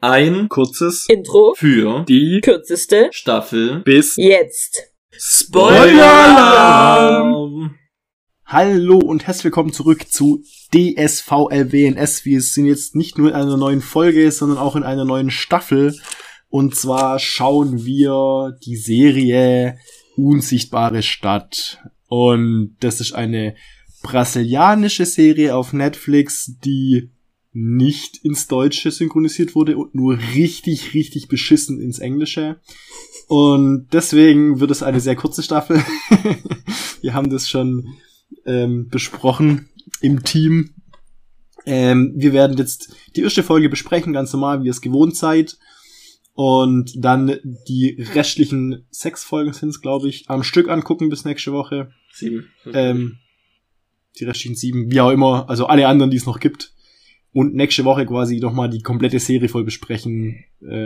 Ein kurzes Intro für die kürzeste Staffel bis jetzt. Spoiler-Alarm! Hallo und herzlich willkommen zurück zu DSVLWNS. Wir sind jetzt nicht nur in einer neuen Folge, sondern auch in einer neuen Staffel. Und zwar schauen wir die Serie Unsichtbare Stadt. Und das ist eine brasilianische Serie auf Netflix, die nicht ins Deutsche synchronisiert wurde und nur richtig, richtig beschissen ins Englische. Und deswegen wird es eine sehr kurze Staffel. Wir haben das schon besprochen im Team. Wir werden jetzt die erste Folge besprechen, ganz normal, wie ihr es gewohnt seid. Und dann die restlichen 6 Folgen sind es, glaube ich, am Stück angucken bis nächste Woche. 7. Die restlichen 7, wie auch immer, also alle anderen, die es noch gibt. Und nächste Woche quasi nochmal die komplette Serie voll besprechen,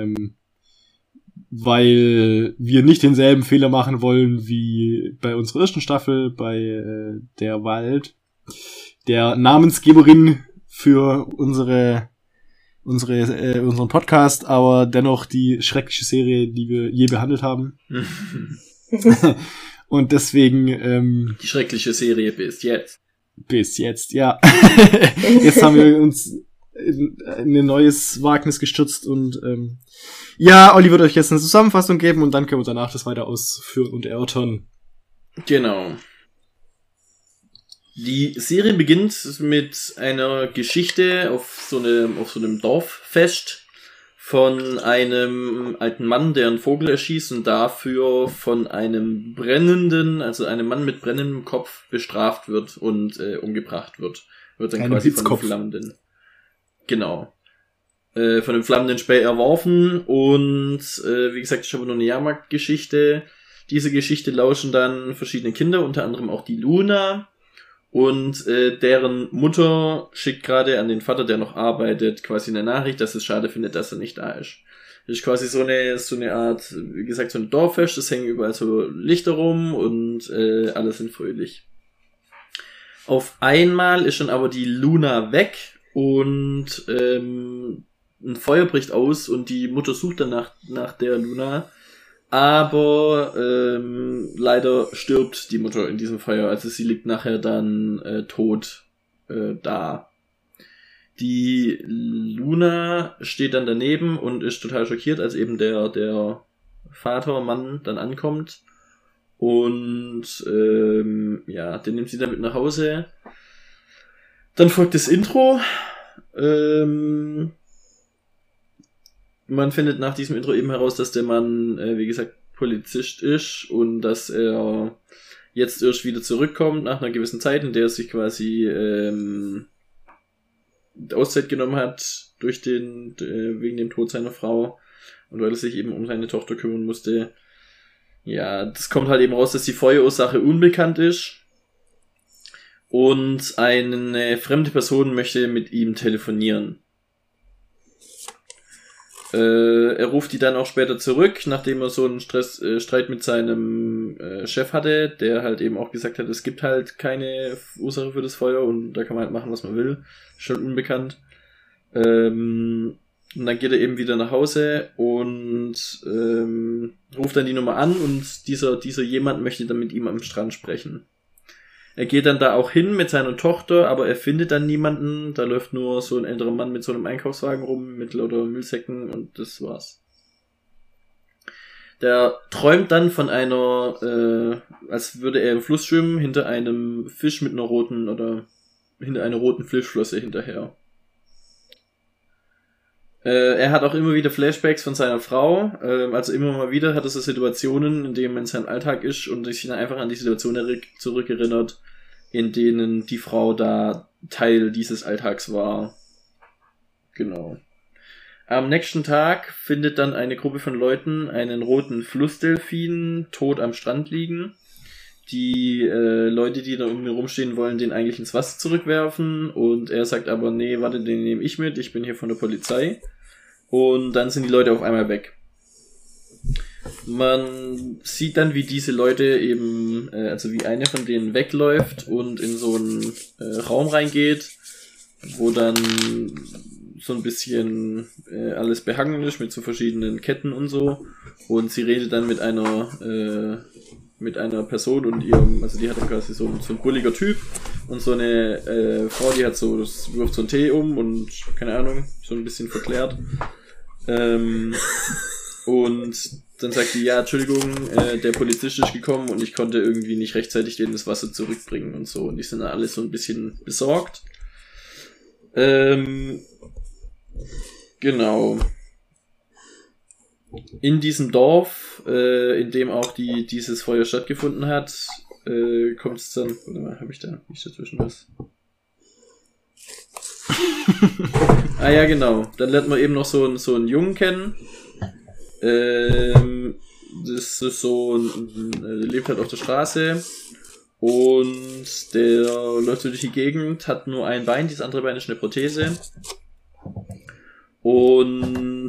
weil wir nicht denselben Fehler machen wollen wie bei unserer ersten Staffel, bei der Wald, der Namensgeberin für unseren Podcast, aber dennoch die schreckliche Serie, die wir je behandelt haben. Und deswegen die schreckliche Serie bis jetzt. Bis jetzt, ja. Jetzt haben wir uns in ein neues Wagnis gestürzt und ja, Olli wird euch jetzt eine Zusammenfassung geben und dann können wir danach das weiter ausführen und erörtern. Genau. Die Serie beginnt mit einer Geschichte auf so einem Dorffest von einem alten Mann, der einen Vogel erschießt und dafür von einem einem Mann mit brennendem Kopf bestraft wird und umgebracht wird. Wird dann quasi von einem flammenden. Genau. Von einem flammenden Speer erworfen und wie gesagt, ich habe nur eine Jahrmarktgeschichte. Diese Geschichte lauschen dann verschiedene Kinder, unter anderem auch die Luna. Und deren Mutter schickt gerade an den Vater, der noch arbeitet, quasi eine Nachricht, dass es schade findet, dass er nicht da ist. Das ist quasi so eine Art, wie gesagt, so ein Dorffest, es hängen überall so Lichter rum und alle sind fröhlich. Auf einmal ist dann aber die Luna weg und ein Feuer bricht aus und die Mutter sucht dann nach der Luna. Aber leider stirbt die Mutter in diesem Feuer, also sie liegt nachher dann tot da. Die Luna steht dann daneben und ist total schockiert, als eben der Vatermann dann ankommt. Und ja, den nimmt sie dann mit nach Hause. Dann folgt das Intro. Man findet nach diesem Intro eben heraus, dass der Mann, wie gesagt, Polizist ist und dass er jetzt erst wieder zurückkommt nach einer gewissen Zeit, in der er sich quasi Auszeit genommen hat wegen dem Tod seiner Frau und weil er sich eben um seine Tochter kümmern musste. Ja, das kommt halt eben raus, dass die Feuerursache unbekannt ist und eine fremde Person möchte mit ihm telefonieren. Er ruft die dann auch später zurück, nachdem er so einen Streit mit seinem Chef hatte, der halt eben auch gesagt hat, es gibt halt keine Ursache für das Feuer und da kann man halt machen, was man will. Schon unbekannt. Und dann geht er eben wieder nach Hause und ruft dann die Nummer an und dieser jemand möchte dann mit ihm am Strand sprechen. Er geht dann da auch hin mit seiner Tochter, aber er findet dann niemanden. Da läuft nur so ein älterer Mann mit so einem Einkaufswagen rum, mit lauter Müllsäcken und das war's. Der träumt dann von als würde er im Fluss schwimmen, hinter einem Fisch mit hinter einer roten Fischflosse hinterher. Er hat auch immer wieder Flashbacks von seiner Frau, also immer mal wieder hat er so Situationen, in denen er in seinem Alltag ist und sich dann einfach an die Situation zurückerinnert, in denen die Frau da Teil dieses Alltags war. Genau. Am nächsten Tag findet dann eine Gruppe von Leuten einen roten Flussdelfin tot am Strand liegen. Die Leute, die da um ihn rumstehen, wollen den eigentlich ins Wasser zurückwerfen und er sagt aber, nee, warte, den nehme ich mit, ich bin hier von der Polizei. Und dann sind die Leute auf einmal weg. Man sieht dann, wie diese Leute eben, also wie eine von denen wegläuft und in so einen Raum reingeht, wo dann so ein bisschen alles behangen ist mit so verschiedenen Ketten und so. Und sie redet dann mit einer Person und ihrem, also die hat dann quasi so ein bulliger Typ und so eine Frau, die hat so, das wirft so einen Tee um und keine Ahnung, so ein bisschen verklärt. Und dann sagt die, ja, Entschuldigung, der Polizist ist gekommen und ich konnte irgendwie nicht rechtzeitig denen das Wasser zurückbringen und so. Und die sind dann alle so ein bisschen besorgt. Genau. In diesem Dorf, in dem auch dieses Feuer stattgefunden hat, kommt es dann, warte mal, habe ich da nicht dazwischen was? Ah ja, genau. Dann lernt man eben noch so einen Jungen kennen. Das ist so der lebt halt auf der Straße und der läuft so durch die Gegend, hat nur ein Bein, das andere Bein ist eine Prothese. Und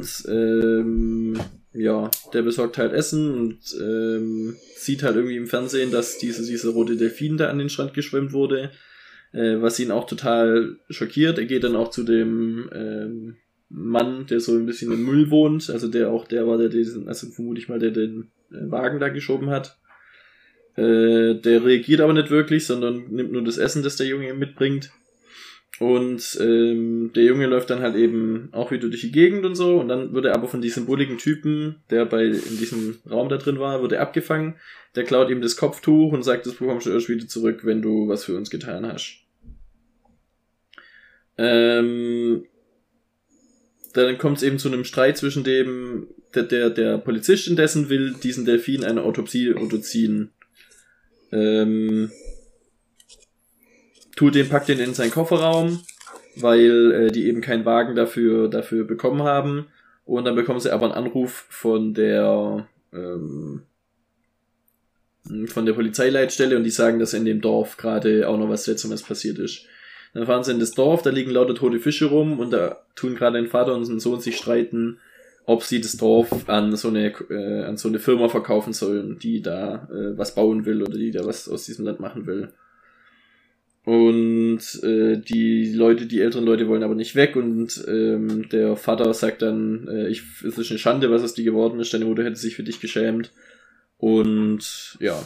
ja, der besorgt halt Essen und sieht halt irgendwie im Fernsehen, dass dieser rote Delfin da an den Strand geschwemmt wurde, was ihn auch total schockiert. Er geht dann auch zu dem Mann, der so ein bisschen im Müll wohnt, also der war, der diesen, also vermute ich mal, der den Wagen da geschoben hat. Der reagiert aber nicht wirklich, sondern nimmt nur das Essen, das der Junge ihm mitbringt. Und der Junge läuft dann halt eben auch wieder durch die Gegend und so, und dann wird er aber von diesem bulligen Typen, der in diesem Raum da drin war, wird er abgefangen. Der klaut ihm das Kopftuch und sagt, das bekommst du erst wieder zurück, wenn du was für uns getan hast. Dann kommt es eben zu einem Streit zwischen dem, der Polizist indessen will diesen Delfin eine Autopsie unterziehen. Packt den in seinen Kofferraum, weil die eben keinen Wagen dafür bekommen haben. Und dann bekommen sie aber einen Anruf von der Polizeileitstelle und die sagen, dass in dem Dorf gerade auch noch was Seltsames passiert ist. Dann fahren sie in das Dorf, da liegen lauter tote Fische rum und da tun gerade ein Vater und ein Sohn sich streiten, ob sie das Dorf an so eine Firma verkaufen sollen, die da was bauen will oder die da was aus diesem Land machen will. Und die älteren Leute wollen aber nicht weg und der Vater sagt dann, es ist eine Schande, was aus dir geworden ist, deine Mutter hätte sich für dich geschämt. Und ja.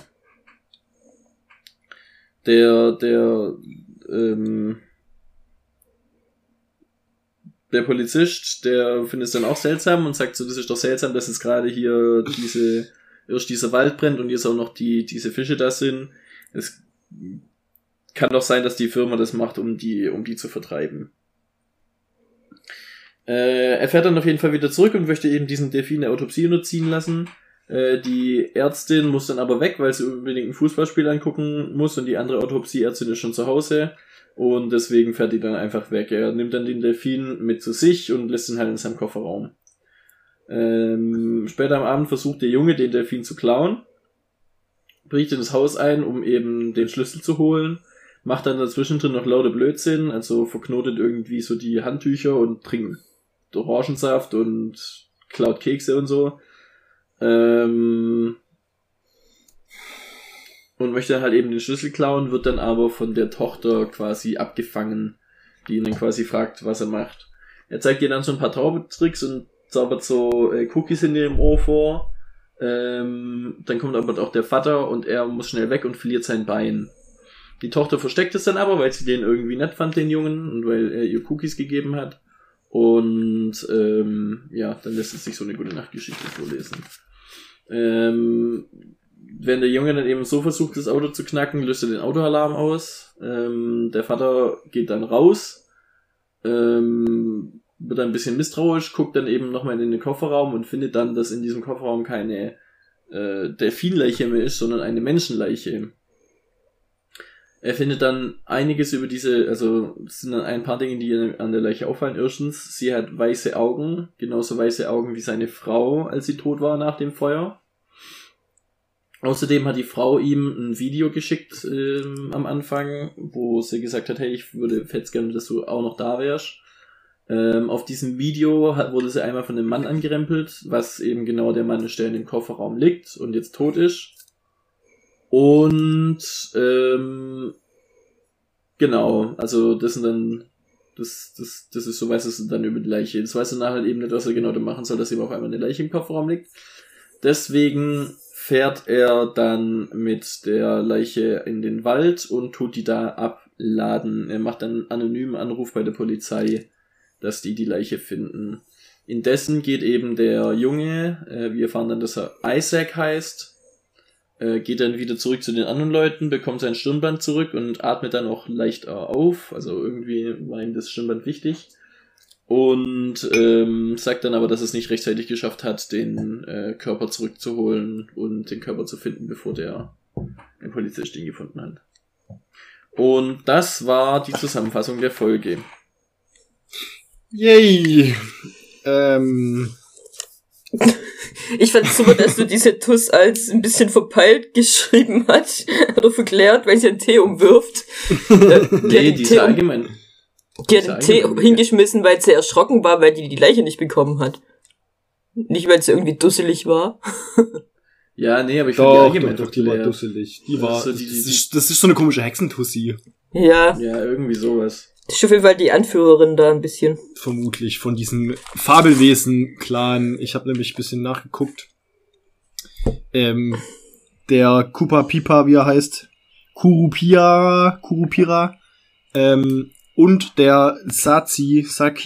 Der Polizist, der findet es dann auch seltsam und sagt so, das ist doch seltsam, dass jetzt gerade hier erst dieser Wald brennt und jetzt auch noch diese Fische da sind. Es kann doch sein, dass die Firma das macht, um die zu vertreiben. Er fährt dann auf jeden Fall wieder zurück und möchte eben diesen Delfin eine Autopsie unterziehen lassen. Die Ärztin muss dann aber weg, weil sie unbedingt ein Fußballspiel angucken muss und die andere Autopsieärztin ist schon zu Hause und deswegen fährt die dann einfach weg. Er nimmt dann den Delfin mit zu sich und lässt ihn halt in seinem Kofferraum. Später am Abend versucht der Junge, den Delfin zu klauen, bricht in das Haus ein, um eben den Schlüssel zu holen, macht dann dazwischen drin noch lauter Blödsinn, also verknotet irgendwie so die Handtücher und trinkt Orangensaft und klaut Kekse und so. Und möchte dann halt eben den Schlüssel klauen, wird dann aber von der Tochter quasi abgefangen, die ihn dann quasi fragt, was er macht. Er zeigt ihr dann so ein paar Zaubertricks und zaubert so Cookies in ihrem Ohr vor. Dann kommt aber auch der Vater und er muss schnell weg und verliert sein Bein. Die Tochter versteckt es dann aber, weil sie den irgendwie nett fand, den Jungen, und weil er ihr Cookies gegeben hat. Und ja, dann lässt es sich so eine gute Nachtgeschichte vorlesen. Wenn der Junge dann eben so versucht, das Auto zu knacken, löst er den Autoalarm aus. Der Vater geht dann raus, wird dann ein bisschen misstrauisch, guckt dann eben nochmal in den Kofferraum und findet dann, dass in diesem Kofferraum keine Delfinleiche mehr ist, sondern eine Menschenleiche. Er findet dann einiges über es sind dann ein paar Dinge, die an der Leiche auffallen. Erstens, sie hat weiße Augen, genauso weiße Augen wie seine Frau, als sie tot war nach dem Feuer. Außerdem hat die Frau ihm ein Video geschickt am Anfang, wo sie gesagt hat, hey, ich hätte jetzt gerne, dass du auch noch da wärst. Auf diesem Video wurde sie einmal von einem Mann angerempelt, was eben genau der Mann ist, der in dem Kofferraum liegt und jetzt tot ist. Und genau, also das Das ist so, weiß es dann über die Leiche. Das weiß er nachher halt eben nicht, was er genau da machen soll, dass ihm auf einmal eine Leiche im Kofferraum liegt. Deswegen fährt er dann mit der Leiche in den Wald und tut die da abladen. Er macht dann einen anonymen Anruf bei der Polizei, dass die Leiche finden. Indessen geht eben der Junge, wir erfahren dann, dass er Isaac heißt, geht dann wieder zurück zu den anderen Leuten, bekommt sein Stirnband zurück und atmet dann auch leicht auf. Also irgendwie war ihm das Stirnband wichtig. Und sagt dann aber, dass es nicht rechtzeitig geschafft hat, den Körper zurückzuholen und den Körper zu finden, bevor der Polizist ihn gefunden hat. Und das war die Zusammenfassung der Folge. Yay! Ich fand es super, dass du diese Tuss als ein bisschen verpeilt geschrieben hast oder verklärt, weil sie einen Tee umwirft. Nee, die ist allgemein. Die hat den Tee hingeschmissen, weil sie erschrocken war, weil die Leiche nicht bekommen hat. Nicht, weil sie irgendwie dusselig war. Ja, nee, aber ich finde die allgemein doch, die war dusselig. Die war, so das ist so eine komische Hexentussi. Ja. Ja, irgendwie sowas. Das ist auf jeden Fall die Anführerin da ein bisschen. Vermutlich von diesem Fabelwesen-Clan. Ich habe nämlich ein bisschen nachgeguckt. Der Kupa Pipa, wie er heißt, Kurupira, und der Sachi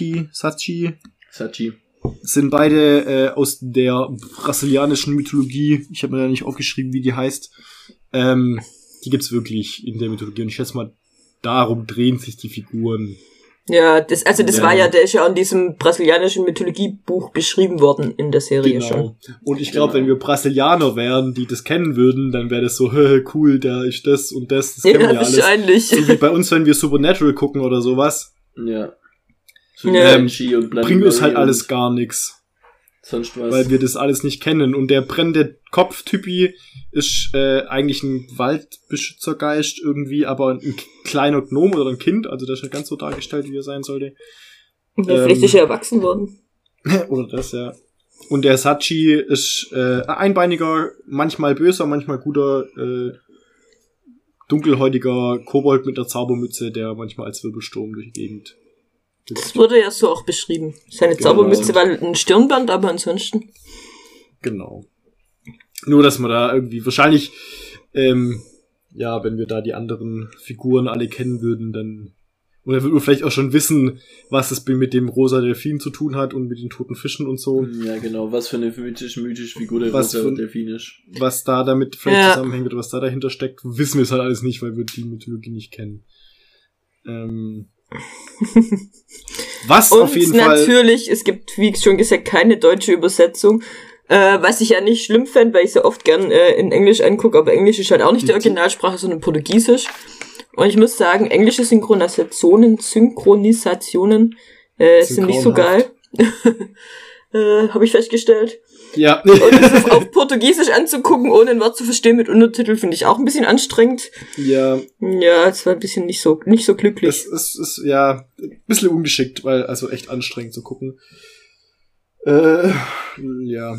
sind beide aus der brasilianischen Mythologie. Ich habe mir da nicht aufgeschrieben, wie die heißt. Die gibt's wirklich in der Mythologie. Und ich schätze mal, darum drehen sich die Figuren. Ja, das war ja, der ist ja in diesem brasilianischen Mythologiebuch beschrieben worden in der Serie schon. Und ich glaube, wenn wir Brasilianer wären, die das kennen würden, dann wäre das so, cool, da ist das und das kennen wir alles. Wahrscheinlich. So wie bei uns, wenn wir Supernatural gucken oder sowas. Ja. Bringt uns halt alles gar nichts. Sonst was. Weil wir das alles nicht kennen. Und der brennende Kopftypi ist eigentlich ein Waldbeschützergeist irgendwie, aber ein kleiner Gnom oder ein Kind. Also der ist nicht ganz so dargestellt, wie er sein sollte. Ja, vielleicht ist er erwachsen worden. Oder das, ja. Und der Sachi ist einbeiniger, manchmal böser, manchmal guter, dunkelhäutiger Kobold mit einer Zaubermütze, der manchmal als Wirbelsturm durch die Gegend. Das wurde ja so auch beschrieben. Seine Zaubermütze war ein Stirnband, aber ansonsten. Genau. Nur, dass man da irgendwie wahrscheinlich, wenn wir da die anderen Figuren alle kennen würden, dann oder würde man vielleicht auch schon wissen, was es mit dem rosa Delfin zu tun hat und mit den toten Fischen und so. Ja, genau, was für eine mythische Figur der rosa Delfin ist. Was da damit vielleicht zusammenhängt oder was da dahinter steckt, wissen wir es halt alles nicht, weil wir die Mythologie nicht kennen. Was und auf jeden Fall... natürlich, es gibt, wie schon gesagt, keine deutsche Übersetzung, was ich ja nicht schlimm fände, weil ich so oft gern in Englisch angucke, aber Englisch ist halt auch nicht die Originalsprache, sondern Portugiesisch. Und ich muss sagen, englische Synchronisationen sind nicht so geil. Habe ich festgestellt. Ja. Und das auf Portugiesisch anzugucken, ohne ein Wort zu verstehen mit Untertitel, finde ich auch ein bisschen anstrengend. Ja. Ja, es war ein bisschen nicht so glücklich. Es ist ja ein bisschen ungeschickt, weil also echt anstrengend zu gucken. Ja.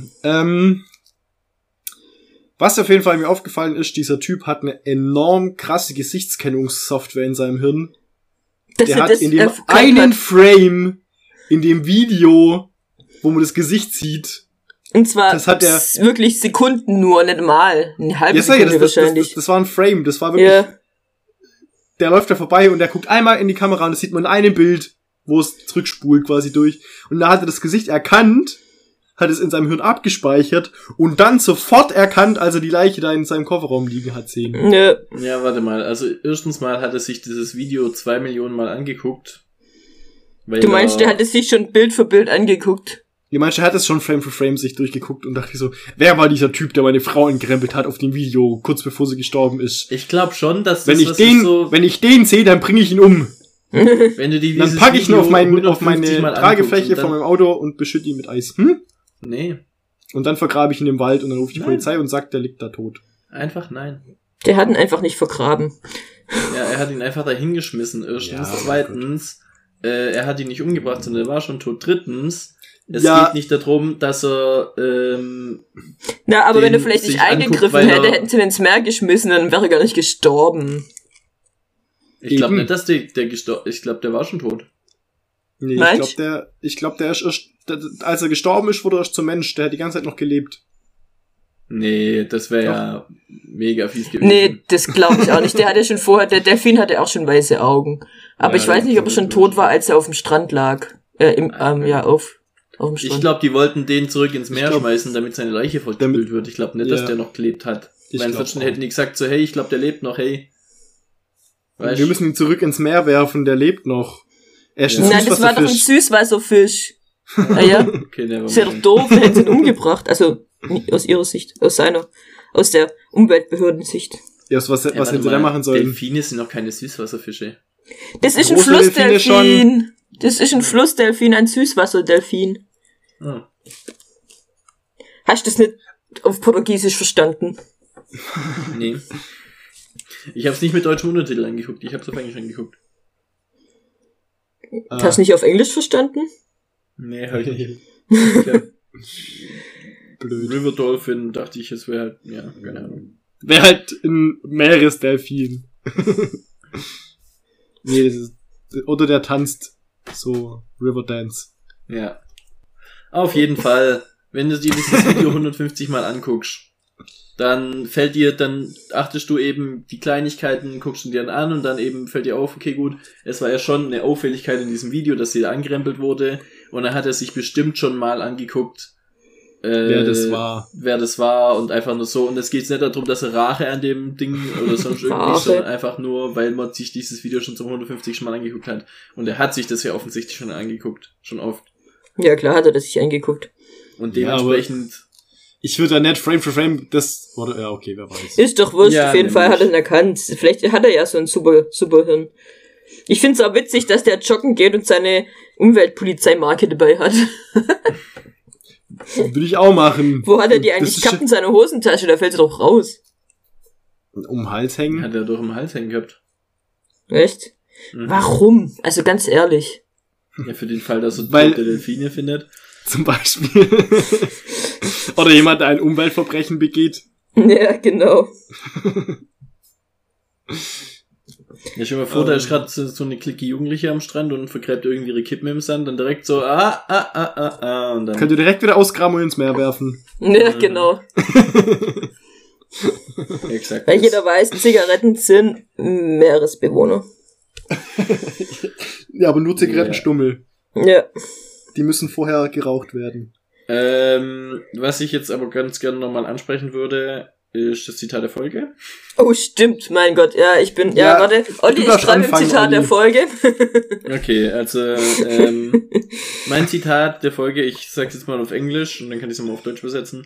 Was auf jeden Fall mir aufgefallen ist, dieser Typ hat eine enorm krasse Gesichtskennungssoftware in seinem Hirn. Der hat in dem einen Frame, in dem Video, wo man das Gesicht sieht. Und zwar wirklich Sekunden nur, nicht mal. Eine halbe Sekunde wahrscheinlich. Das war ein Frame, das war wirklich... Yeah. Der läuft da vorbei und der guckt einmal in die Kamera und das sieht man in einem Bild, wo es zurückspult quasi durch. Und da hat er das Gesicht erkannt, hat es in seinem Hirn abgespeichert und dann sofort erkannt, als er die Leiche da in seinem Kofferraum liegen hat sehen. Ja, warte mal. Also erstens mal hat er sich dieses Video 2 Millionen Mal angeguckt. Du meinst, der hat es sich schon Bild für Bild angeguckt? Die meinte, er hat es schon Frame für Frame sich durchgeguckt und dachte so, wer war dieser Typ, der meine Frau entkrempelt hat auf dem Video, kurz bevor sie gestorben ist? Ich glaube schon, dass das wenn ich den sehe, dann bringe ich ihn um. Wenn du dann packe ich ihn auf meine Tragefläche von meinem Auto und beschütte ihn mit Eis. Nee. Und dann vergrabe ich ihn im Wald und dann rufe ich die Polizei und sagt, der liegt da tot. Einfach nein. Der hat ihn einfach nicht vergraben. Ja, er hat ihn einfach dahingeschmissen, erstens. Zweitens, er hat ihn nicht umgebracht, sondern er war schon tot. Drittens, es geht nicht darum, dass er aber wenn er vielleicht nicht eingegriffen hätte, hätten sie ihn ins Meer geschmissen, dann wäre er gar nicht gestorben. Ich glaube nicht, dass der gestorben ist. Ich glaube, der war schon tot. Nee, Meinst? ich glaube, der ist erst, als er gestorben ist, wurde er erst zum Mensch. Der hat die ganze Zeit noch gelebt. Nee, das wäre ja mega fies gewesen. Nee, das glaube ich auch nicht. Der hatte schon vorher, der Delfin hatte auch schon weiße Augen. Aber Ja, ich weiß nicht, ob er schon tot war, als er auf dem Strand lag. Auf dem Strand. Ich glaube, die wollten den zurück ins Meer schmeißen, damit seine Leiche verspült wird. Ich glaube nicht, dass der noch gelebt hat. Weil ansonsten hätten die gesagt so, hey, ich glaube, der lebt noch, hey. Weißt Wir müssen ihn zurück ins Meer werfen, der lebt noch. Er ist ein Nein, das war doch ein Süßwasserfisch. Ja. Okay, Das ist ja doch doof, wir hätten ihn umgebracht. Also, nicht aus ihrer Sicht, aus der Umweltbehördensicht. Ja, was hätten sie da machen sollen? Delfine sind noch keine Süßwasserfische. Das ist ein Große Delfine Flussdelfin. Das ist ein Flussdelfin, ein Süßwasserdelfin. Ah. Hast du das nicht auf Portugiesisch verstanden? Nee. Ich habe es nicht mit deutschem Untertitel angeguckt, ich habe es auf Englisch angeguckt. Hast du nicht auf Englisch verstanden? Nee, halt nicht. Ich hab Blöd. River Dolphin dachte ich, es wäre halt, ja, keine Ahnung. Wäre halt ein Meeresdelfin. Nee, das ist, oder der tanzt so River Dance. Ja. Auf jeden Fall, wenn du dir dieses Video 150 Mal anguckst, dann achtest du eben die Kleinigkeiten, guckst du dir dann an und dann eben fällt dir auf, okay gut, es war ja schon eine Auffälligkeit in diesem Video, dass sie da angerempelt wurde und dann hat er sich bestimmt schon mal angeguckt, Wer das war und einfach nur so, und es geht nicht darum, dass er Rache an dem Ding oder sonst irgendwie, sondern einfach nur, weil man sich dieses Video schon zum 150 Mal angeguckt hat und er hat sich das ja offensichtlich schon angeguckt, schon oft. Ja, klar hat er das sich angeguckt. Und dementsprechend... Ich würde da nicht Frame for Frame ja, okay, wer weiß. Ist doch wurscht, Ja, auf jeden Fall hat er ihn erkannt. Vielleicht hat er ja so ein super Hirn. Ich find's auch witzig, dass der joggen geht und seine Umweltpolizeimarke dabei hat. Würde ich auch machen. Wo hat er die eigentlich gehabt in seiner Hosentasche? Da fällt sie doch raus. Um den Hals hängen? Hat er doch im Hals hängen gehabt. Echt? Mhm. Warum? Also ganz ehrlich. Ja, für den Fall, dass er Weil- tote Delfine findet. Zum Beispiel. Oder jemand, der ein Umweltverbrechen begeht. Ja, genau. Ja, stell dir mal vor, da ist gerade so eine Clique Jugendliche am Strand und vergräbt irgendwie ihre Kippen im Sand und direkt so, und dann... Könnt ihr direkt wieder ausgraben und ins Meer werfen. Ja, genau. Exakt. Weil jeder weiß, Zigaretten sind Meeresbewohner. Ja, aber nur Zigarettenstummel. Ja. Die müssen vorher geraucht werden. Was ich jetzt aber ganz gerne nochmal ansprechen würde, ist das Zitat der Folge. Oh, stimmt, mein Gott. Ja, Ja, warte. Olli, du ich darfst schreibe im anfangen, Zitat der Olli. Folge. Okay, also mein Zitat der Folge, ich sag's jetzt mal auf Englisch und dann kann ich es mal auf Deutsch übersetzen.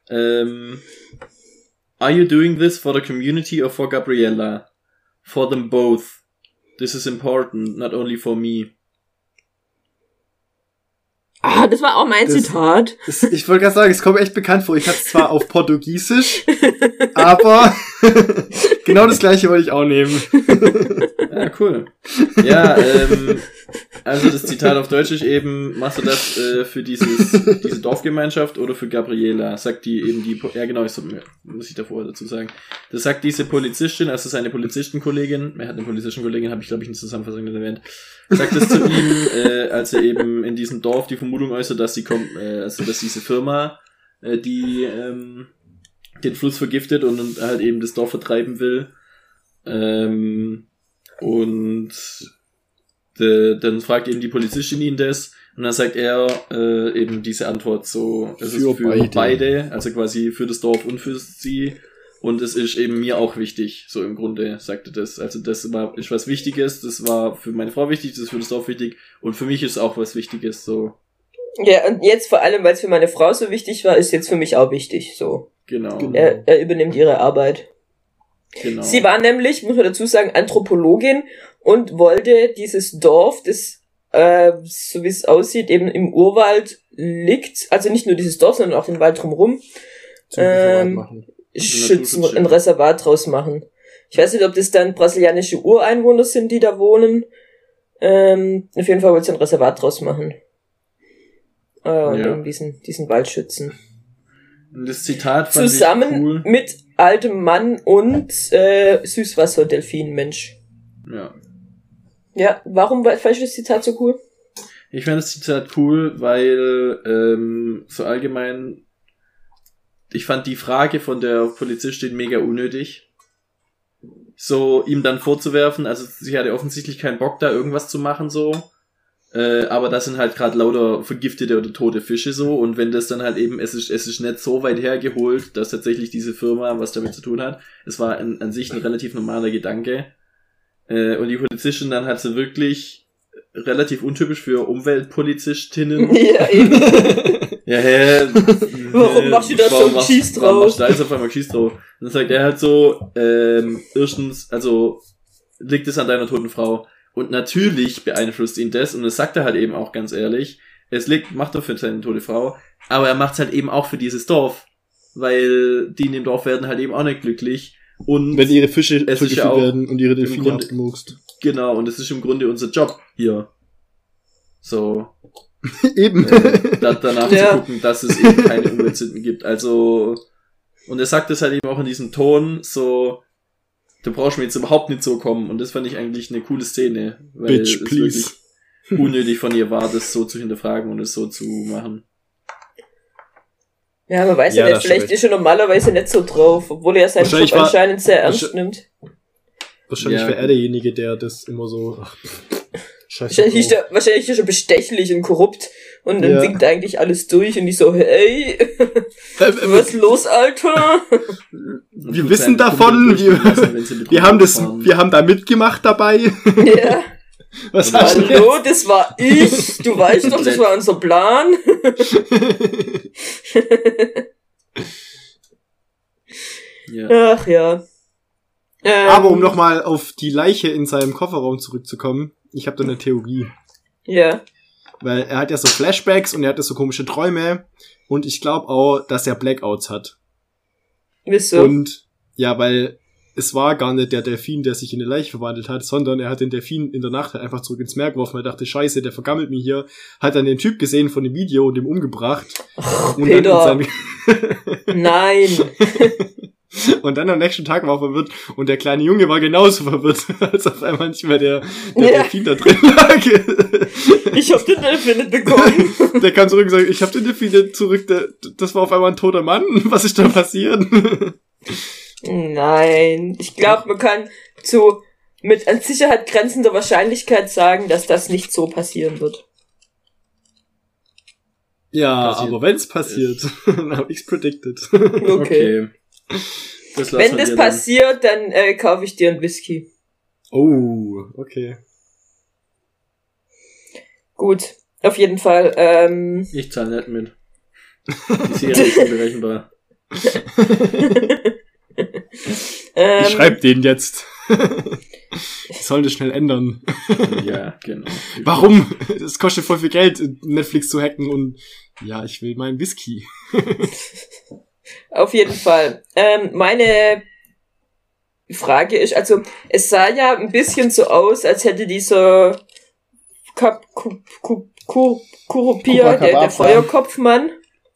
Are you doing this for the community or for Gabriella? For them both. This is important, not only for me. Ah, das war auch mein Zitat. Ich wollte gerade sagen, es kommt echt bekannt vor. Ich hatte es zwar auf Portugiesisch, aber genau das gleiche wollte ich auch nehmen. Ja, cool. Ja, also das Zitat auf Deutsch ist eben, machst du das für diese Dorfgemeinschaft oder für Gabriela? Sagt die eben ja genau, muss ich davor dazu sagen. Das sagt diese Polizistin, also seine Polizistenkollegin, er hat eine Polizistenkollegin, habe ich glaube ich in der Zusammenfassung nicht erwähnt, sagt es zu ihm, als er eben in diesem Dorf die Vermutung äußert, dass dass diese Firma, die den Fluss vergiftet und halt eben das Dorf vertreiben will. Und dann fragt eben die Polizistin ihn das und dann sagt er eben diese Antwort so, es ist für beide, also quasi für das Dorf und für sie und es ist eben mir auch wichtig, so im Grunde sagte das, also das ist was Wichtiges, das war für meine Frau wichtig, das ist für das Dorf wichtig und für mich ist auch was Wichtiges, so. Ja, und jetzt vor allem, weil es für meine Frau so wichtig war, ist jetzt für mich auch wichtig, so. Genau. Er übernimmt ihre Arbeit. Genau. Sie war nämlich, muss man dazu sagen, Anthropologin und wollte dieses Dorf, das, so wie es aussieht, eben im Urwald liegt, also nicht nur dieses Dorf, sondern auch den Wald drumherum, schützen, ein Reservat draus machen. Ich weiß nicht, ob das dann brasilianische Ureinwohner sind, die da wohnen. Auf jeden Fall wollte sie ein Reservat draus machen. Und eben diesen Wald schützen. Und das Zitat fand zusammen ich cool. Mit altem Mann und Süßwasserdelfin-Mensch. Ja. Ja, warum fand ich das Zitat so cool? Ich fand das Zitat cool, weil so allgemein, ich fand die Frage von der Polizistin mega unnötig. So ihm dann vorzuwerfen, also sie hatte offensichtlich keinen Bock da irgendwas zu machen so, aber das sind halt gerade lauter vergiftete oder tote Fische so, und wenn das dann halt eben, es ist nicht so weit hergeholt, dass tatsächlich diese Firma was damit zu tun hat. Es war an sich ein relativ normaler Gedanke, und die Polizistin dann halt so wirklich relativ untypisch für Umweltpolizistinnen. Ja, eben. Ja, Warum machst du da so einen Schieß drauf? Warum machst du da jetzt auf einmal Schieß drauf? Und dann sagt er halt so, erstens, also, liegt es an deiner toten Frau? Und natürlich beeinflusst ihn das, und das sagt er halt eben auch ganz ehrlich, macht er für seine tote Frau, aber er macht's halt eben auch für dieses Dorf, weil die in dem Dorf werden halt eben auch nicht glücklich. Und wenn ihre Fische vergiftet ja werden und ihre Delfine abgemurkst. Genau, und das ist im Grunde unser Job hier. So. Eben. Danach zu gucken, dass es eben keine Umweltsünden gibt. Also, und er sagt das halt eben auch in diesem Ton, so, du brauchst mir jetzt überhaupt nicht so kommen. Und das fand ich eigentlich eine coole Szene, weil Bitch, es please. wirklich unnötig von ihr war, das so zu hinterfragen und es so zu machen. Ja, man weiß ja nicht, vielleicht ist er normalerweise nicht so drauf, obwohl er seinen Job anscheinend sehr ernst nimmt. Wahrscheinlich war er derjenige, der das immer so... Wahrscheinlich ist er bestechlich und korrupt und dann winkt eigentlich alles durch und die so, hey, was ist los, Alter? Wir wissen davon, wir haben da mitgemacht dabei. Ja. Was Hallo, das war ich. Du weißt doch, das war unser Plan. Ja. Ach ja. Aber um nochmal auf die Leiche in seinem Kofferraum zurückzukommen, ich habe da eine Theorie. Ja. Weil er hat ja so Flashbacks und er hat ja so komische Träume und ich glaube auch, dass er Blackouts hat. Wieso? Und ja, weil es war gar nicht der Delfin, der sich in eine Leiche verwandelt hat, sondern er hat den Delfin in der Nacht halt einfach zurück ins Meer geworfen, weil er dachte, scheiße, der vergammelt mich hier, hat dann den Typ gesehen von dem Video und dem umgebracht. Und Peter. Nein. Und dann am nächsten Tag war er verwirrt und der kleine Junge war genauso verwirrt, als auf einmal nicht mehr der Delfin da drin lag. Ich hab den Delfin nicht bekommen. Der kam zurück und sagt, ich hab den Delfin nicht zurück, das war auf einmal ein toter Mann, was ist da passiert? Nein, ich glaube, man kann mit an Sicherheit grenzender Wahrscheinlichkeit sagen, dass das nicht so passieren wird. Ja, aber wenn's passiert, dann hab ich's predicted. Okay. Wenn das passiert, dann kaufe ich dir einen Whisky. Oh, okay. Gut, auf jeden Fall. Ich zahle nicht mit. Die Serie ist unberechenbar. Ich schreib den jetzt. Ich soll das schnell ändern. Ja, genau. Warum? Es kostet voll viel Geld, Netflix zu hacken und ja, ich will meinen Whisky. Auf jeden Fall. Meine Frage ist, also es sah ja ein bisschen so aus, als hätte dieser Kurupia, der Feuerkopfmann,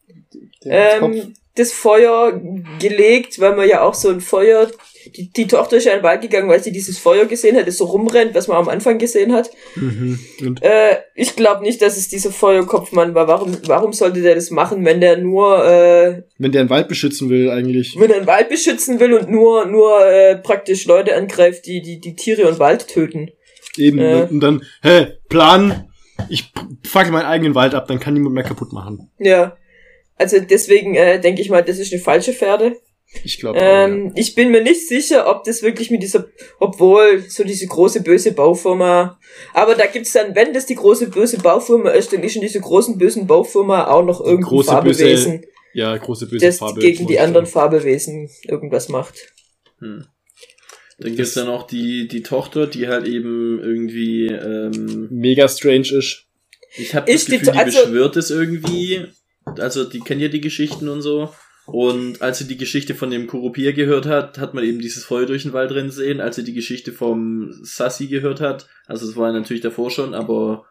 das Feuer gelegt, weil man ja auch so ein Feuer, die Tochter ist ja in den Wald gegangen, weil sie dieses Feuer gesehen hat, das so rumrennt, was man am Anfang gesehen hat. Mhm. Ich glaube nicht, dass es dieser Feuerkopfmann war. Warum sollte der das machen, wenn der nur wenn der den Wald beschützen will eigentlich. Wenn er den Wald beschützen will und nur praktisch Leute angreift, die Tiere und Wald töten. Eben, und dann, Plan, ich facke meinen eigenen Wald ab, dann kann niemand mehr kaputt machen. Ja. Also deswegen denke ich mal, das ist eine falsche Fährte. Ich glaube Ich bin mir nicht sicher, ob das wirklich mit obwohl so diese große böse Baufirma, aber da gibt's dann, wenn das die große böse Baufirma ist, dann ist in dieser großen bösen Baufirma auch noch irgendein Fabelwesen, große böse das Fabel, gegen die anderen Fabelwesen irgendwas macht. Dann gibt's dann auch die Tochter, die halt eben irgendwie mega strange ist. Ich habe das Gefühl, die beschwört es irgendwie. Also die kennt ja die Geschichten und so. Und als sie die Geschichte von dem Kurupia gehört hat, hat man eben dieses Feuer durch den Wald drin sehen. Als sie die Geschichte vom Sassi gehört hat, also es war natürlich davor schon, aber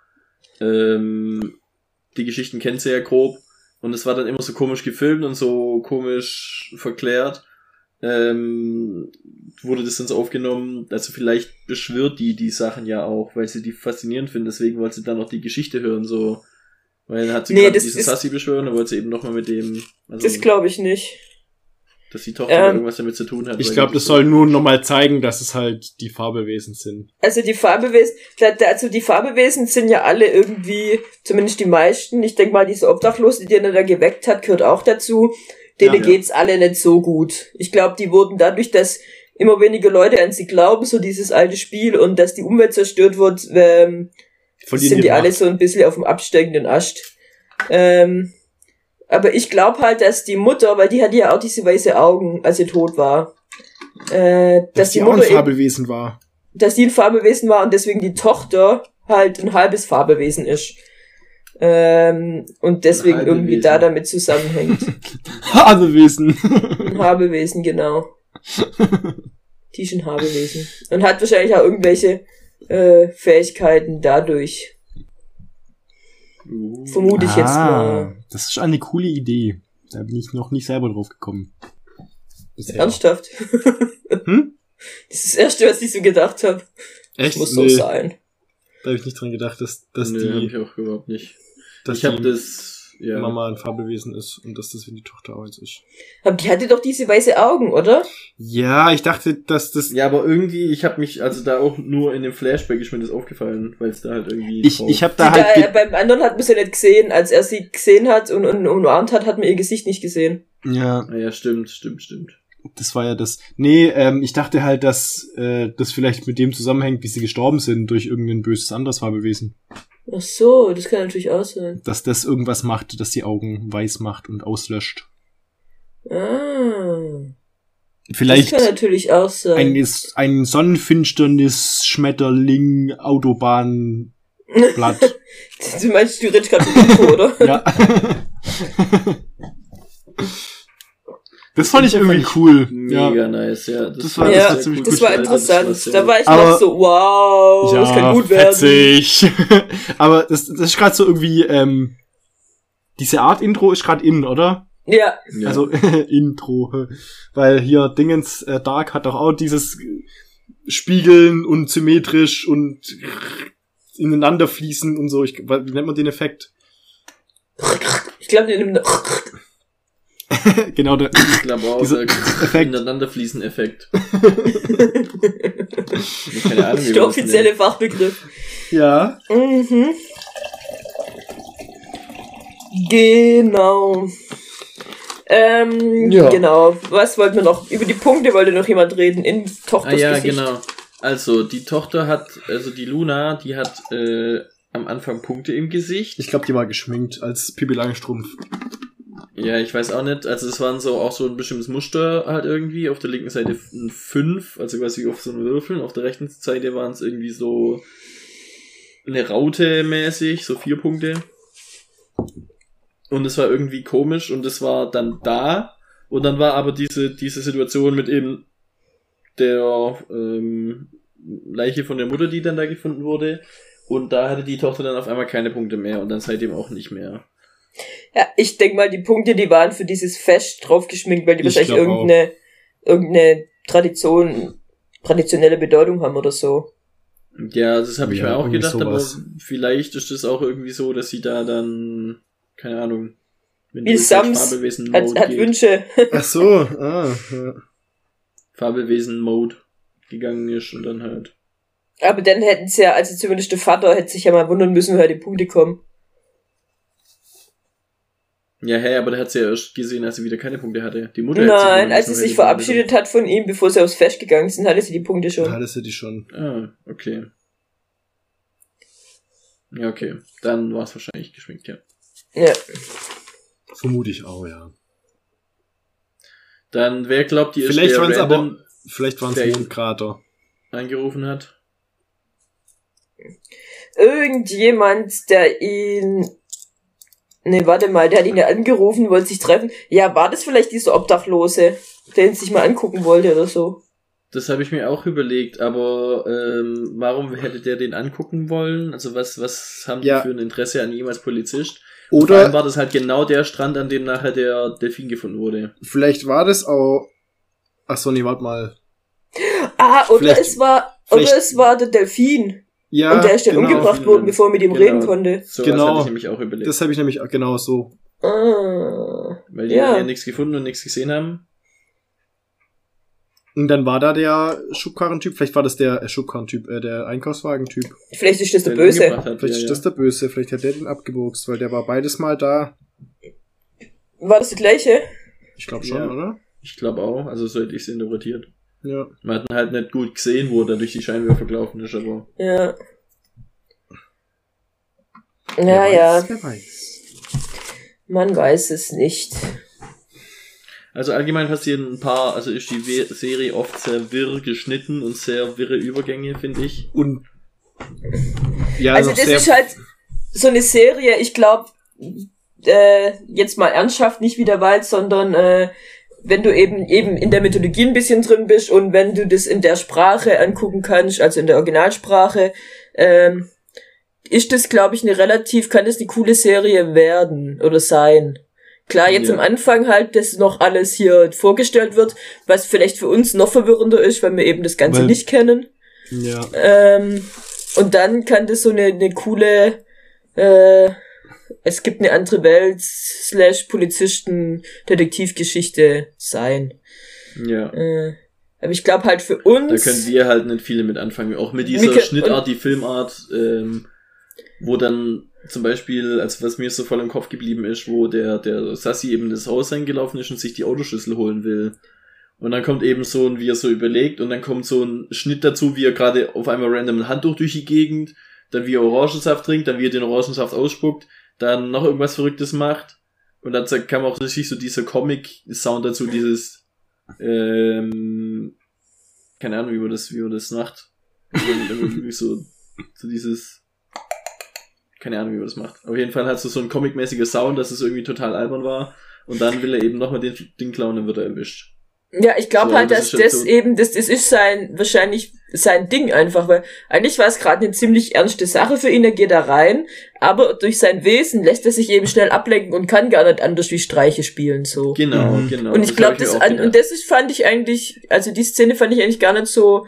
die Geschichten kennt sie ja grob. Und es war dann immer so komisch gefilmt und so komisch verklärt. wurde das dann so aufgenommen, also vielleicht beschwört die Sachen ja auch, weil sie die faszinierend finden, deswegen wollte sie dann noch die Geschichte hören, so. Weil dann hat sie gerade diesen Sassi beschwören, dann wollte sie eben nochmal mit dem... Also, das glaube ich nicht. Dass die Tochter irgendwas damit zu tun hat. Ich glaube, das soll nur nochmal zeigen, dass es halt die Fabelwesen sind. Also die Fabelwesen sind ja alle irgendwie, zumindest die meisten, ich denke mal, diese Obdachlose, die er da geweckt hat, gehört auch dazu. Denen geht's alle nicht so gut. Ich glaube, die wurden dadurch, dass immer weniger Leute an sie glauben, so dieses alte Spiel, und dass die Umwelt zerstört wird, sind die alle so ein bisschen auf dem absteigenden Ast. Aber ich glaube halt, dass die Mutter, weil die hatte ja auch diese weiße Augen, als sie tot war, dass die Mutter auch ein Fabelwesen war. Dass die ein Fabelwesen war und deswegen die Tochter halt ein halbes Fabelwesen ist. Und deswegen irgendwie da damit zusammenhängt. Fabelwesen. Ein Fabelwesen, genau. Die ist ein Fabelwesen. Und hat wahrscheinlich auch irgendwelche Fähigkeiten dadurch. Vermute ich jetzt mal. Das ist eine coole Idee. Da bin ich noch nicht selber drauf gekommen. Ernsthaft? Hm? Das ist das Erste, was ich so gedacht habe. Echt? Das muss so sein. Da habe ich nicht dran gedacht, dass hab ich auch überhaupt nicht. Dass ich habe das, Mama ein Fabelwesen ist und dass das, wenn die Tochter auch eins ist. Aber die hatte doch diese weiße Augen, oder? Ja, ich dachte, dass das... Ja, aber irgendwie, ich habe mich, also da auch nur in dem Flashback ist mir das aufgefallen, weil es da halt irgendwie... Ich habe da halt... beim anderen hat man sie nicht gesehen. Als er sie gesehen hat und umarmt hat man ihr Gesicht nicht gesehen. Ja. Ja, stimmt. Das war ja das... Nee, ich dachte halt, dass das vielleicht mit dem zusammenhängt, wie sie gestorben sind durch irgendein böses anderes Fabelwesen. Ach so, das kann natürlich auch sein. Dass das irgendwas macht, das die Augen weiß macht und auslöscht. Ah. Vielleicht das kann natürlich auch sein. Ein Sonnenfinsternis, Schmetterling, Autobahnblatt. Du meinst, du redest gerade mit Info, oder? Ja. Das fand ich irgendwie cool. Mega nice, ja. Das war ziemlich das cool. war interessant. Da war ich aber, noch so, wow, das kann gut werden. Fetzig. Aber das ist gerade so irgendwie, diese Art Intro ist gerade in, oder? Ja. Also, Intro. Weil hier Dingens Dark hat doch auch dieses Spiegeln und symmetrisch und ineinander fließen und so. Wie nennt man den Effekt? Ich glaube, den nimmt genau, ich glaube auch, dieser Effekt. Ineinanderfließen-Effekt. Keine Ahnung, das ist der offizielle Fachbegriff. Ja. Mhm. Genau. Genau. Was wollten wir noch? Über die Punkte wollte noch jemand reden in Tochters Gesicht. Genau. Also, die Tochter hat, also die Luna, die hat am Anfang Punkte im Gesicht. Ich glaube, die war geschminkt als Pippi Langstrumpf. Ja, ich weiß auch nicht. Also es waren so auch so ein bestimmtes Muster halt irgendwie. Auf der linken Seite 5, also quasi auf so einen Würfeln. Auf der rechten Seite waren es irgendwie so eine Raute mäßig, so 4 Punkte. Und es war irgendwie komisch und es war dann da. Und dann war aber diese Situation mit eben der Leiche von der Mutter, die dann da gefunden wurde. Und da hatte die Tochter dann auf einmal keine Punkte mehr und dann seitdem auch nicht mehr. Ja, ich denke mal, die Punkte, die waren für dieses Fest draufgeschminkt, weil die wahrscheinlich irgendeine traditionelle Bedeutung haben oder so. Ja, das habe ich mir auch gedacht, sowas. aber vielleicht ist das auch irgendwie so, dass sie da dann, keine Ahnung, wenn wie Sams hat Wünsche. Ach so, ja. Fabelwesen-Mode gegangen ist und dann halt. Aber dann hätten sie ja, also zumindest der Vater hätte sich ja mal wundern müssen, woher die Punkte kommen. Ja, hey, aber der hat sie ja erst gesehen, als sie wieder keine Punkte hatte. Die Mutter Nein, als sie sich verabschiedet hat von ihm, bevor sie aufs Fest gegangen sind, hatte sie die Punkte schon. Hatte sie die schon. Ah, okay. Ja, okay. Dann war es wahrscheinlich geschminkt, ja. Ja. Vermute ich auch, ja. Dann, wer glaubt, die ist vielleicht der waren es Random, vielleicht waren es Mondkrater. Eingerufen hat? Irgendjemand, der ihn... Nee, warte mal, der hat ihn ja angerufen, wollte sich treffen. Ja, war das vielleicht dieser Obdachlose, der ihn sich mal angucken wollte oder so? Das habe ich mir auch überlegt, aber warum hätte der den angucken wollen? Also was haben die für ein Interesse an ihm als Polizist? Oder vor allem war das halt genau der Strand, an dem nachher der Delfin gefunden wurde. Vielleicht war das auch Achso, nee, warte mal. Oder es war der Delfin. Ja, und der ist dann umgebracht worden, bevor er mit ihm reden konnte. So was hatte ich nämlich auch überlegt. Das habe ich nämlich genau so. Weil die ja nichts gefunden und nichts gesehen haben. Und dann war da der Schubkarrentyp, vielleicht war das der Schubkarrentyp, der Einkaufswagentyp. Vielleicht ist das der Böse. Vielleicht ist das der Böse, vielleicht hat der den abgeburkst, weil der war beides mal da. War das der gleiche? Ich glaube schon, oder? Ich glaube auch, also so hätte ich es interpretiert. Ja. Man hat ihn halt nicht gut gesehen, wo er da durch die Scheinwerfer gelaufen ist, aber... Ja. Wer weiß. Man weiß es nicht. Also allgemein passieren ist die Serie oft sehr wirr geschnitten und sehr wirre Übergänge, finde ich. Und ja, also das ist halt so eine Serie, ich glaube, jetzt mal ernsthaft, nicht wie der Wald, sondern wenn du eben in der Mythologie ein bisschen drin bist und wenn du das in der Sprache angucken kannst, also in der Originalsprache, ist das, glaube ich, kann das eine coole Serie werden oder sein. Klar, jetzt am Anfang halt, dass noch alles hier vorgestellt wird, was vielleicht für uns noch verwirrender ist, weil wir eben das Ganze nicht kennen. Ja. Und dann kann das so eine coole, es gibt eine andere Welt / Polizisten-Detektivgeschichte sein. Ja. Aber ich glaube halt für uns... Da können wir halt nicht viele mit anfangen. Auch mit dieser Schnittart, die Filmart, wo dann zum Beispiel, also was mir so voll im Kopf geblieben ist, wo der Sassi eben das Haus reingelaufen ist und sich die Autoschlüssel holen will. Und dann kommt eben so wie er so überlegt, und dann kommt so ein Schnitt dazu, wie er gerade auf einmal random ein Handtuch durch die Gegend, dann wie er Orangensaft trinkt, dann wie er den Orangensaft ausspuckt, dann noch irgendwas Verrücktes macht. Und dann kam auch richtig so dieser Comic-Sound dazu, dieses, keine Ahnung, wie man das macht. so dieses, keine Ahnung, wie man das macht. Auf jeden Fall hat es so ein comic-mäßiger Sound, dass es irgendwie total albern war. Und dann will er eben nochmal den Ding klauen, dann wird er erwischt. Ja, ich glaube so, halt, dass das so eben, das ist wahrscheinlich sein Ding einfach, weil eigentlich war es gerade eine ziemlich ernste Sache für ihn, er geht da rein, aber durch sein Wesen lässt er sich eben schnell ablenken und kann gar nicht anders wie Streiche spielen, so. Genau. Und ich glaube, fand ich eigentlich, also die Szene fand ich eigentlich gar nicht so,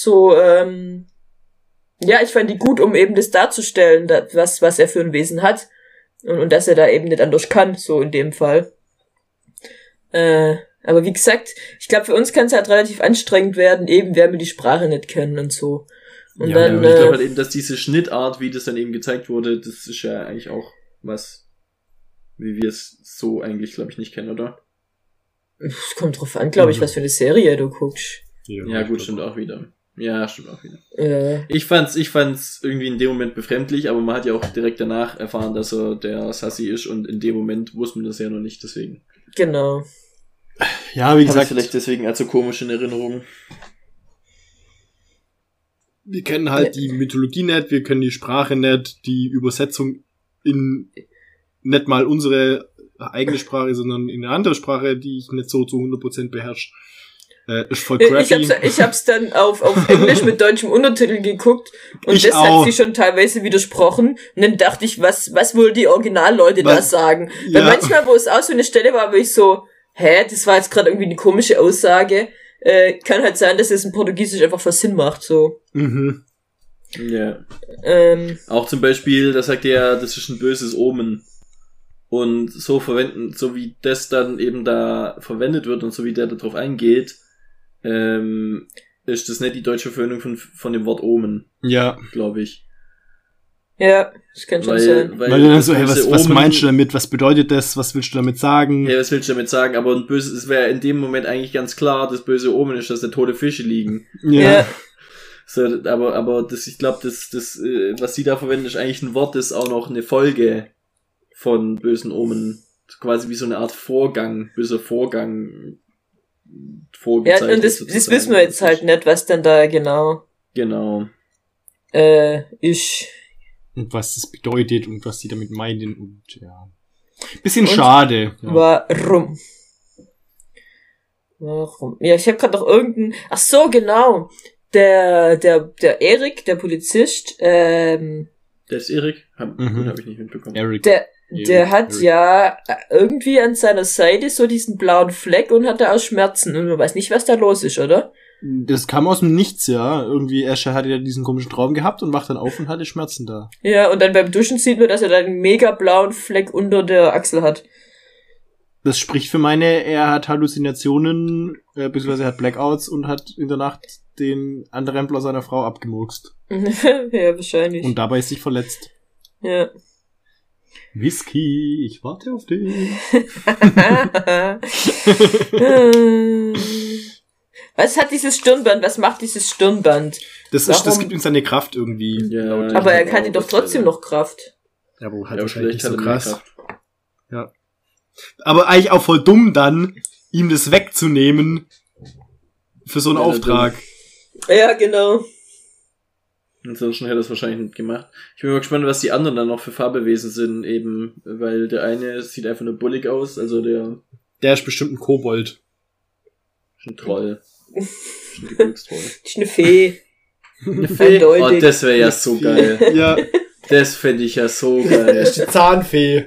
ich fand die gut, um eben das darzustellen, was er für ein Wesen hat. Und dass er da eben nicht anders kann, so in dem Fall. Aber wie gesagt, ich glaube, für uns kann es halt relativ anstrengend werden, eben, wer wir die Sprache nicht kennen und so. Und ich glaube halt eben, dass diese Schnittart, wie das dann eben gezeigt wurde, das ist ja eigentlich auch was, wie wir es so eigentlich, glaube ich, nicht kennen, oder? Es kommt drauf an, glaube ich, was für eine Serie du guckst. Ja gut, stimmt auch wieder. Ja, stimmt auch wieder. Ja. Ich fand's irgendwie in dem Moment befremdlich, aber man hat ja auch direkt danach erfahren, dass er der Sassi ist, und in dem Moment wusste man das ja noch nicht, deswegen. Genau. Ja, wie gesagt. Vielleicht deswegen als so komisch in Erinnerung. Wir kennen halt die Mythologie nicht, wir können die Sprache nicht, die Übersetzung in nicht mal unsere eigene Sprache, sondern in eine andere Sprache, die ich nicht so zu 100% beherrsche. Ist voll crappy. Ich hab's dann auf Englisch mit deutschem Untertitel geguckt und das hat sie schon teilweise widersprochen, und dann dachte ich, was wohl die Originalleute da sagen? Weil manchmal, wo es auch so eine Stelle war, wo ich so, das war jetzt gerade irgendwie eine komische Aussage, kann halt sein, dass es in Portugiesisch einfach voll Sinn macht, so. Mhm. Ja. Auch zum Beispiel, da sagt er, das ist ein böses Omen. Und so wie das dann eben da verwendet wird und so wie der da drauf eingeht, ist das nicht die deutsche Verwendung von dem Wort Omen. Ja. Glaube ich. Ja, das kann schon sein. Weil dann so, was meinst du damit? Was bedeutet das? Was willst du damit sagen? Ja, was willst du damit sagen? Aber es wäre in dem Moment eigentlich ganz klar, das böse Omen ist, dass da tote Fische liegen. Ja. So, aber ich glaube, das, was sie da verwenden, ist eigentlich ein Wort, das auch noch eine Folge von bösen Omen, quasi wie so eine Art böser Vorgang vorgezeichnet. Ja, und das wissen wir jetzt halt nicht, was dann da genau ist. Und was das bedeutet und was sie damit meinen und ja. Bisschen schade. Ja. Warum? Ja, ich habe gerade noch ach so, genau. Der Erik, der Polizist, der ist Erik? Hab ich nicht mitbekommen. Eric. Der hat ja irgendwie an seiner Seite so diesen blauen Fleck und hat da auch Schmerzen. Und man weiß nicht, was da los ist, oder? Das kam aus dem Nichts, ja. Irgendwie, er hatte ja diesen komischen Traum gehabt und wacht dann auf und hatte Schmerzen da. Ja, und dann beim Duschen sieht man, dass er da einen mega blauen Fleck unter der Achsel hat. Das spricht für er hat Halluzinationen, beziehungsweise er hat Blackouts und hat in der Nacht den Anrempler seiner Frau abgemurkst. Ja, wahrscheinlich. Und dabei ist sich verletzt. Ja. Whisky, ich warte auf dich. Was hat dieses Stirnband? Was macht dieses Stirnband? Das gibt ihm seine Kraft irgendwie. Ja, aber er kann ihm doch trotzdem noch Kraft. Ja, aber halt ja, wahrscheinlich nicht so mehr krass. Kraft. Ja. Aber eigentlich auch voll dumm dann, ihm das wegzunehmen für so einen Auftrag. Ja, genau. Ansonsten hätte er es wahrscheinlich nicht gemacht. Ich bin mal gespannt, was die anderen dann noch für Farbewesen sind, eben, weil der eine sieht einfach nur bullig aus, also der ist bestimmt ein Kobold. ist ein Troll. Ist ein Gebirgstroll. Ist eine Fee. Eine Fee? Oh, das wäre ja so geil. Ja. Das fände ich ja so Das geil. ist die Zahnfee.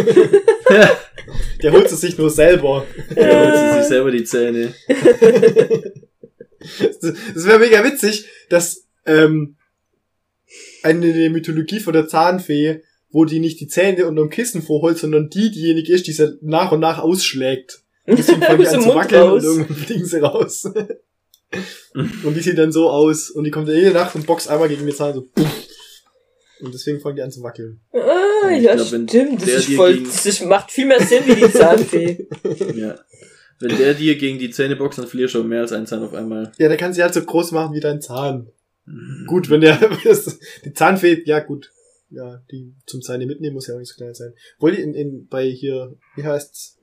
Der holt es sich nur selber. Der holt sich selber die Zähne. Das wäre mega witzig, dass eine Mythologie von der Zahnfee, wo die nicht die Zähne unterm Kissen vorholt, sondern diejenige ist, die sie nach und nach ausschlägt. Und deswegen fangen die an zu wackeln und irgendwann fliegen sie raus. Und die sieht dann so aus und die kommt dann jede Nacht und boxt einmal gegen die Zahn so. Und deswegen fangen die an zu wackeln. Ah, ja, glaub, stimmt. Das macht viel mehr Sinn wie die Zahnfee. Ja. Wenn der dir gegen die Zähne boxt, dann verlierst du schon mehr als einen Zahn auf einmal. Ja, der kann sie halt so groß machen wie dein Zahn. Gut, wenn die Zahnfee, ja gut. Ja, die zum Zähne mitnehmen muss ja auch nicht so klein sein. Obwohl die bei hier, wie heißt's?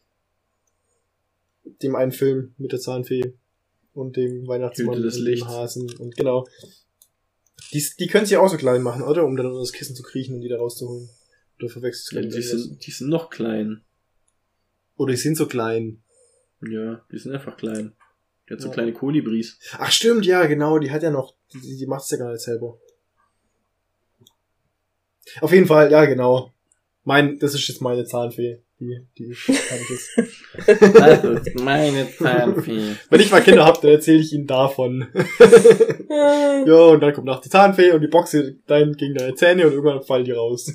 Dem einen Film mit der Zahnfee und dem Weihnachtsmann Hüte des und Lichts. dem Hasen und genau. Die können sie auch so klein machen, oder? Um dann unter das Kissen zu kriechen und die da rauszuholen. Oder verwechselst du Ja, mit irgendwas? die sind noch klein. Oder die sind so klein. Ja, die sind einfach klein. Die hat so Ja. kleine Kolibris. Ach stimmt, ja, genau, die hat ja noch, die macht's ja gar nicht selber. Auf jeden Fall, ja, genau. Das ist jetzt meine Zahnfee. Die kann ich jetzt. Das ist meine Zahnfee. Wenn ich mal Kinder hab, dann erzähle ich ihnen davon. Ja, und dann kommt noch die Zahnfee und die boxt dann gegen deine Zähne und irgendwann fallen die raus.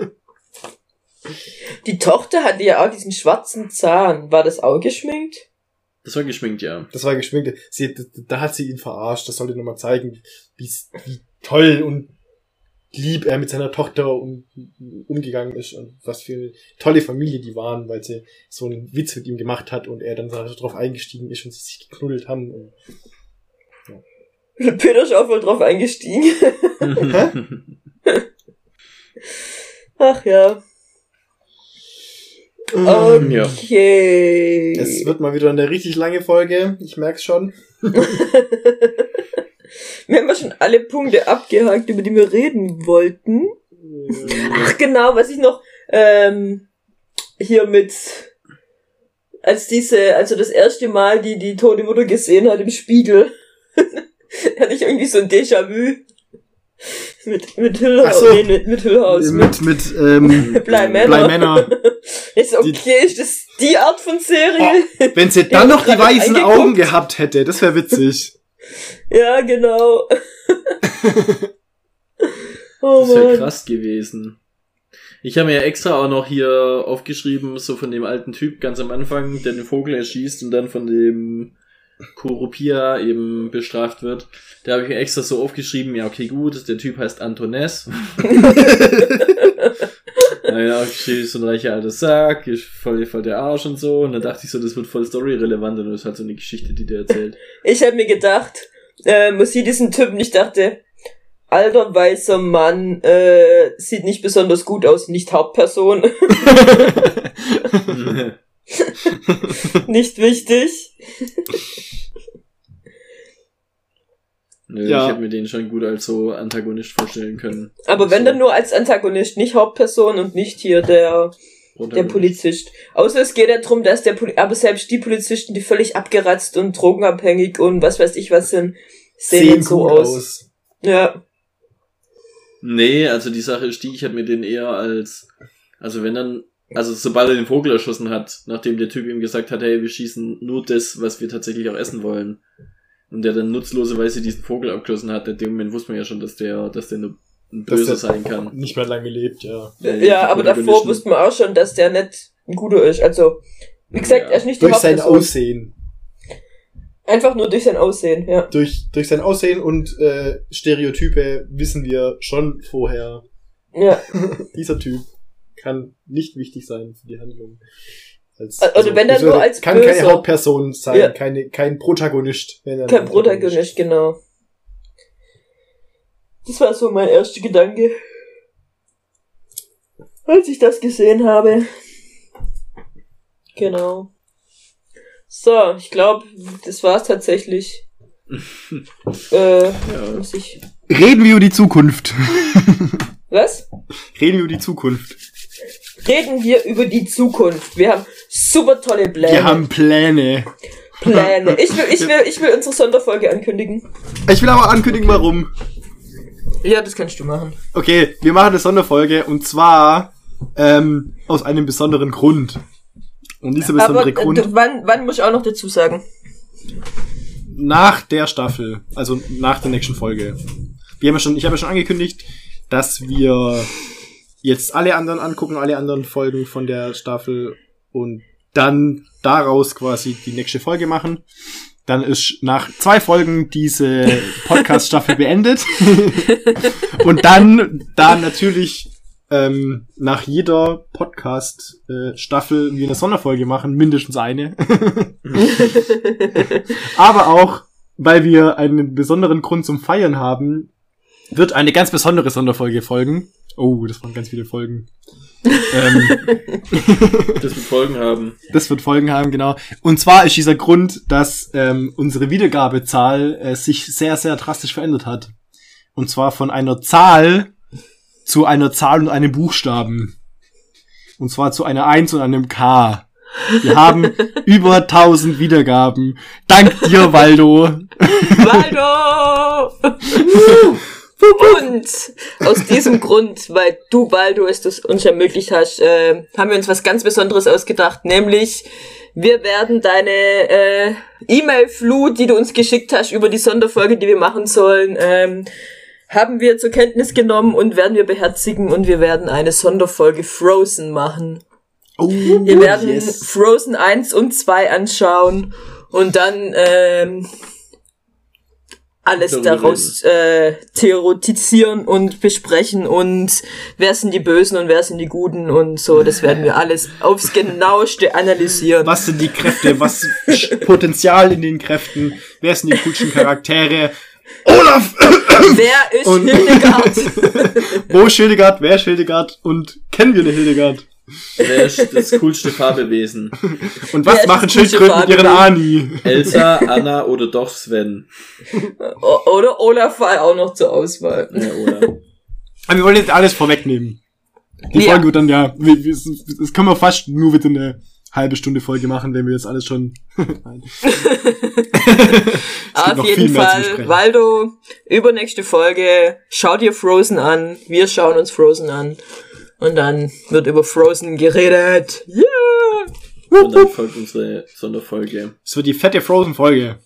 Die Tochter hatte ja auch diesen schwarzen Zahn. War das auch geschminkt? Das war geschminkt, ja. Das war geschminkt. Da hat sie ihn verarscht. Das sollte nochmal zeigen, wie toll und lieb er mit seiner Tochter umgegangen ist und was für eine tolle Familie die waren, weil sie so einen Witz mit ihm gemacht hat und er dann darauf eingestiegen ist und sie sich geknuddelt haben. Und, Peter ist auch voll drauf eingestiegen. Ach ja. Okay. Es wird mal wieder eine richtig lange Folge. Ich merk's schon. Wir haben ja schon alle Punkte abgehakt, über die wir reden wollten. Ach genau, was ich noch hier mit als das erste Mal die tote Mutter gesehen hat im Spiegel, hatte ich irgendwie so ein Déjà-vu. Mit Hillhaus. So. Nee, mit Hillhaus. Mit Bleimänner. Ist okay, ist das die Art von Serie? Oh, wenn sie dann noch die weißen Augen gehabt hätte, das wäre witzig. Ja, genau. Oh Das wäre Mann. krass gewesen. Ich habe mir ja extra auch noch hier aufgeschrieben, so von dem alten Typ ganz am Anfang, der den Vogel erschießt und dann von dem Kurupia eben bestraft wird. Da habe ich mir extra so aufgeschrieben, ja okay gut, der Typ heißt Antones. Ja, aufgeschrieben, ist so ein reicher alter Sack, ist voll der Arsch und so. Und dann dachte ich so, das wird voll storyrelevant und das ist halt so eine Geschichte, die der erzählt. Ich habe mir gedacht, man sieht diesen Typen, ich dachte, alter weißer Mann, sieht nicht besonders gut aus, nicht Hauptperson. Nicht wichtig. Nö, Ja. Ich hätte mir den schon gut als so Antagonist vorstellen können. Aber wenn so dann nur als Antagonist, nicht Hauptperson und nicht hier der Polizist. Außer es geht ja darum, dass aber selbst die Polizisten, die völlig abgeratzt und drogenabhängig und was weiß ich was sind, sehen nicht so gut aus. Ja. Nee, also die Sache ist die, ich hätte mir den eher als Also wenn dann, also sobald er den Vogel erschossen hat, nachdem der Typ ihm gesagt hat, hey, wir schießen nur das, was wir tatsächlich auch essen wollen. Und der dann nutzloserweise diesen Vogel abgeschossen hat, in dem Moment wusste man ja schon, dass der nur ein Böser sein kann. Nicht mehr lange lebt, ja. Ja, aber davor wusste man auch schon, dass der nicht ein Guter ist. Also, wie gesagt, er ist nicht die Hauptperson. Durch sein Aussehen. Einfach nur durch sein Aussehen, ja. Durch sein Aussehen und Stereotype wissen wir schon vorher. Ja. Dieser Typ kann nicht wichtig sein für die Handlung. Also wenn er nur als kann Böser. Keine Hauptperson sein, ja. Kein Protagonist. Kein Protagonist, genau. Das war so mein erster Gedanke, als ich das gesehen habe. Genau. So, ich glaube, das war's tatsächlich. Reden wir über die Zukunft. Was? Reden wir über die Zukunft. Reden wir über die Zukunft. Wir haben super tolle Pläne. Wir haben Pläne. Ich will unsere Sonderfolge ankündigen. Ich will aber ankündigen, warum. Ja, das kannst du machen. Okay, wir machen eine Sonderfolge und zwar aus einem besonderen Grund. Und dieser besondere Grund... Wann muss ich auch noch dazu sagen? Nach der Staffel, also nach der nächsten Folge. Ich habe ja schon angekündigt, dass wir jetzt alle anderen Folgen von der Staffel und dann daraus quasi die nächste Folge machen. Dann ist nach 2 Folgen diese Podcast-Staffel beendet. Und dann natürlich nach jeder Podcast-Staffel wir eine Sonderfolge machen, mindestens eine. Aber auch, weil wir einen besonderen Grund zum Feiern haben, wird eine ganz besondere Sonderfolge folgen. Oh, das waren ganz viele Folgen. Das wird Folgen haben. Das wird Folgen haben, genau. Und zwar ist dieser Grund, dass unsere Wiedergabezahl sich sehr, sehr drastisch verändert hat. Und zwar von einer Zahl zu einer Zahl und einem Buchstaben. Und zwar zu einer 1 und einem K. Wir haben über 1000 Wiedergaben. Dank dir, Waldo. Waldo! Und aus diesem Grund, weil du, Baldo, es uns ermöglicht hast, haben wir uns was ganz Besonderes ausgedacht, nämlich wir werden deine E-Mail-Flut, die du uns geschickt hast über die Sonderfolge, die wir machen sollen, haben wir zur Kenntnis genommen und werden wir beherzigen und wir werden eine Sonderfolge Frozen machen. Oh, wir werden Frozen 1 und 2 anschauen und dann alles daraus theoretisieren und besprechen und wer sind die Bösen und wer sind die Guten und so, das werden wir alles aufs Genaueste analysieren. Was sind die Kräfte, was Potenzial in den Kräften, wer sind die coolsten Charaktere? Olaf! Wer ist Hildegard? Wo ist Hildegard? Wer ist Hildegard? Und kennen wir eine Hildegard? Wer ist das coolste Fabelwesen? Und was machen Schildkröten mit ihren Ani? Elsa, Anna oder doch Sven? Oder Olaf war auch noch zur Auswahl. Ja, oder? Aber wir wollen jetzt alles vorwegnehmen. Die Folge wird dann, das können wir fast nur bitte eine halbe Stunde Folge machen, wenn wir jetzt alles schon... Auf jeden Fall, Waldo, übernächste Folge, schau dir Frozen an, wir schauen uns Frozen an und dann wird über Frozen geredet. Yeah! Und dann folgt unsere Sonderfolge. Es wird die fette Frozen-Folge.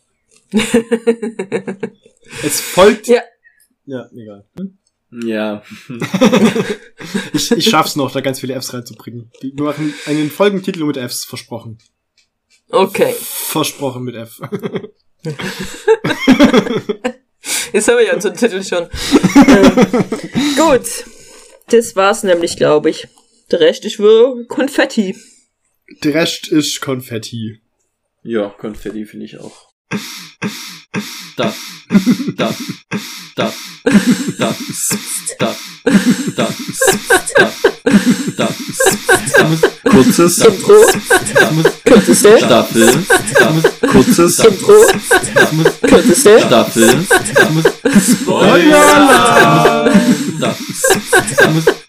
Es folgt... Ja. Ja, egal. Ja. Ich schaff's noch, da ganz viele Fs reinzubringen. Wir machen einen Folgentitel mit Fs, versprochen. Okay. Versprochen mit F. Jetzt haben wir ja unseren Titel schon. Gut. Das war's nämlich, glaube ich. Der Rest ist wohl Konfetti. Der Rest ist Konfetti. Ja, Konfetti finde ich auch. Da. Kurzes Intro. Kürzeste Staffel. Kurzes Intro. Kürzeste Staffel. Spoiler!